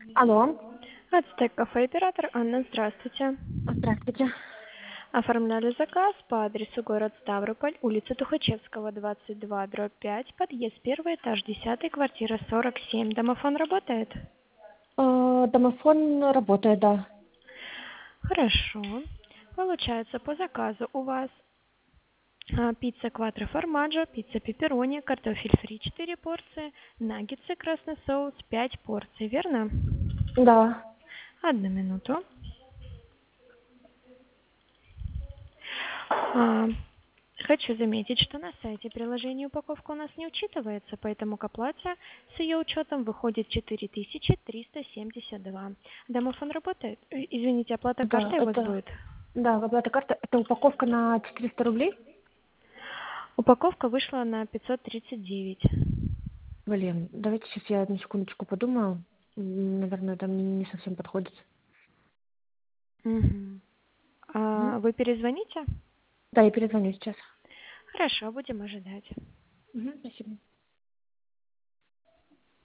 Алло, Ацтек кафе оператор Анна, здравствуйте. здравствуйте. Оформляли заказ по адресу город Ставрополь, улица Тухачевского, 22/5, подъезд, первый этаж, 10, квартира 47. Домофон работает? Домофон работает, да. Хорошо. Получается, по заказу у вас пицца кватро формаджо, пицца пепперони, картофель фри 4 порции, наггетсы красный соус 5 порций, верно? Да. Одну минуту. А, Хочу заметить, что на сайте приложения упаковка у нас не учитывается, поэтому к оплате с ее учетом выходит 4372. Домофон работает? Извините, оплата Да, картой у вас это... будет? Да, оплата карта. Это упаковка на 400 рублей? Упаковка вышла на 539. Блин, давайте сейчас я на секундочку подумаю. Наверное, это мне не совсем подходит. Мгм. Мгм. Вы перезвоните? Да, я перезвоню сейчас. Хорошо, будем ожидать. Мгм, спасибо.